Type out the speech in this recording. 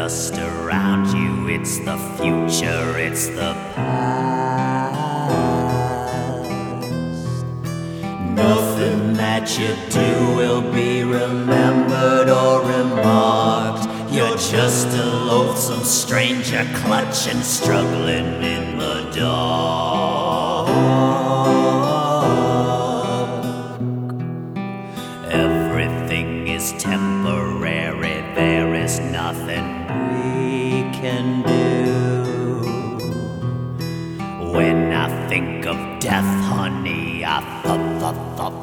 dust around you. It's the future, it's the past. Nothing that you do will be remembered or remarked. You're just a loathsome stranger clutching, struggling in the dark. Everything is temporary, there is nothing we can do. When I think of death, honey, I